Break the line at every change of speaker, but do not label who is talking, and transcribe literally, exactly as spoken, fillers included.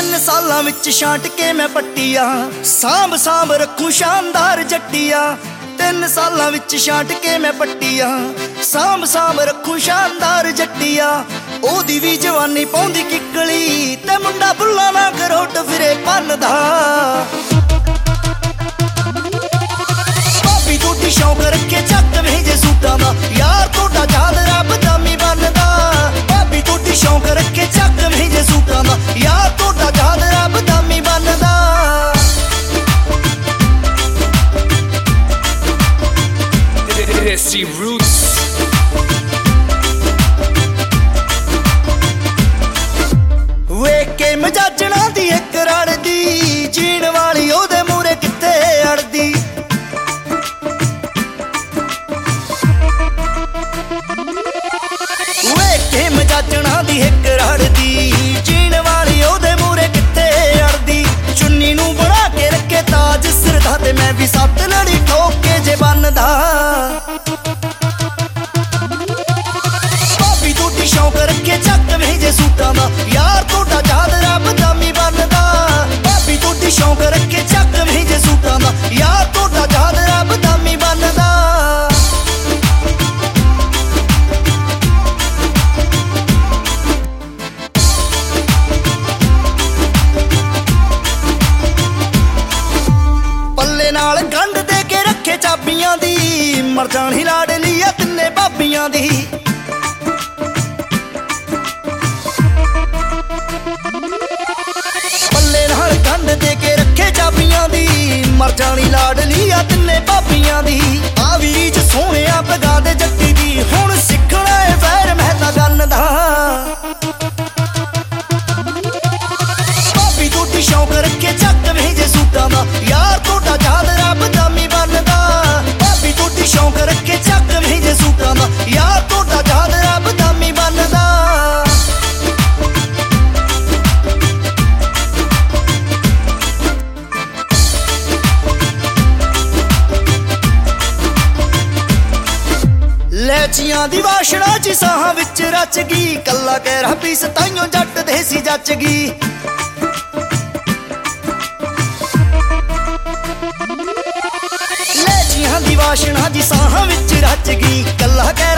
ਤਿੰਨ ਸਾਲਾਂ ਵਿੱਚ ਛਾਂਟ ਕੇ ਮੈਂ ਪੱਟੀਆਂ, ਸਾਂਭ ਸਾਂਭ ਰੱਖੂ ਸ਼ਾਨਦਾਰ ਜੱਟੀਆਂ। ਤਿੰਨ ਸਾਲਾਂ ਵਿੱਚ ਛਾਂਟ ਕੇ ਮੈਂ ਪੱਟੀਆਂ, ਸਾਂਭ ਸਾਂਭ ਰੱਖੂ ਸ਼ਾਨਦਾਰ ਜੱਟੀਆਂ। ਉਹਦੀ ਵੀ ਜਵਾਨੀ ਪਾਉਂਦੀ ਕਿੱਕਲੀ, ਤੇ ਮੁੰਡਾ ਬੁੱਲਾ ਨਾ ਕਰੋਟ ਫਿਰੇ ਭੰਨਦਾ। ਭਾਬੀ ਤੁਹਾਡੀ ਸ਼ੌਂਕ ਰੱਖੇ ਚੱਕ ਵੇਜੇ ਸੂਟਾਂ ਦਾ, ਯਾਰ ਤੁਹਾਡਾ ਚਾਦਰਾ ਬਦਾਮੀ ਬਣਦਾ। ਭਾਬੀ ਤੁਹਾਡੀ ਸ਼ੌਂਕ ਰੱਖੇ ਚੱਕ ਵੇਜੇ ਸੂਟਾਂ ਦਾ, ਯਾਰ ਤੁਹਾਡਾ ਚਾਦਰਾ ਬਦਾਮੀ ਬਣਦਾ।
Desi Roots
ਵੇਖ ਕੇ ਮਜਾਜਣਾ ਦੀ ਇੱਕ ਰੜਦੀ, ਜੀਣ ਵਾਲੀ ਉਹਦੇ ਮੂਹਰੇ ਕਿੱਥੇ ਅੜਦੀ। ਵੇਖ ਕੇ ਮਜਾਜਣਾ ਦੀ ਇੱਕ ਰੜਦੀ, ਜੀਣ ਵਾਲੀ ਉਹਦੇ ਮੂਹਰੇ ਕਿੱਥੇ ਅੜਦੀ। ਚੁੰਨੀ ਨੂੰ ਬਣਾ ਕੇ ਰੱਖੇ ਤਾਜ ਸਿਰ ਦਾ, ਤੇ ਮੈਂ ਵੀ ਸੱਤ ਲੜੀ ਠੋਕ ਕੇ ਜੇ ਬੰਨਦਾ। ਭਾਬੀ ਤੁਹਾਡੀ ਸ਼ੌਂਕ ਰੱਖੇ ਚੱਕ ਵੇਜੇ ਸੂਟਾਂ ਦਾ, ਯਾਰ ਤੁਹਾਡਾ ਚਾਦਰਾ ਬਦਾਮੀ ਬਣਦਾ। ਭਾਬੀ ਤੁਹਾਡੀ ਸ਼ੌਂਕ ਰੱਖੇ ਚੱਕ ਵੇਜੇ ਸੂਟਾਂ ਦਾ, ਯਾਰ ਤੁਹਾਡਾ ਚਾਦਰਾ ਬਦਾਮੀ ਬਣਦਾ। ਪੱਲੇ ਨਾਲ ਗੰਢ ਦੇ ਕੇ ਰੱਖੇ ਚਾਬੀਆਂ ਦੀ, ਮਰ ਜਾਣੀ ਲਾਡਲੀ ਆ ਤਿੰਨੇ ਭਾਬੀਆਂ ਦੀ। ਪੱਲੇ ਨਾਲ ਗੰਢ ਦੇ ਕੇ ਰੱਖੇ ਚਾਬੀਆਂ ਦੀ, ਮਰ ਜਾਣੀ ਲਾਡਲੀ ਆ ਤਿੰਨੇ ਭਾਬੀਆਂ ਦੀ। ਆ ਵੀਜ ਸੋਹਣਿਆ ਪਗਾ ਦੇ ਜੱਟੀ ਦੀ, ਹੁਣ ਸਿੱਖਣਾ ਏ ਫੈਰ ਮਹਿਲਾ ਗੰਨ ਦਾ। ਭਾਬੀ ਤੁਹਾਡੀ ਸ਼ੌਂਕ ਰੱਖੇ ਚੱਕ ਵੇਜੇ ਸੂਟਾਂ ਦਾ, ਯਾਰ ਤੁਹਾਡਾ ਚਾਦਰਾ ਬਦਾਮੀ ਬਣਦਾ। ਭਾਬੀ ਤੁਹਾਡੀ ਸ਼ੌਂਕ ਰੱਖੇ ਚੱਕ ਵੇਜੇ ਸੂਟਾਂ ਦਾ, ਯਾਰ ਤੁਹਾਡਾ ਚਾਦਰਾ ਬਦਾਮੀ ਬਣਦਾ। ਲੈਚੀਆਂ ਦੀ ਵਾਸ਼ਣਾ ਚ ਸਾਹਾਂ ਵਿੱਚ ਰਚ ਗਈ, ਕੱਲਾ ਕਹਿਰਾ ਪੀਸ ਤਾਈਓ ਜੱਟ ਦੇ ਸੀ ਜੱਚ ਗਈ। ਲੈਚੀਆਂ ਦੀ ਵਾਸ਼ਣਾ ਜੀ ਸਾਹਾਂ ਵਿੱਚ ਰਚ ਗਈ, ਕੱਲਾ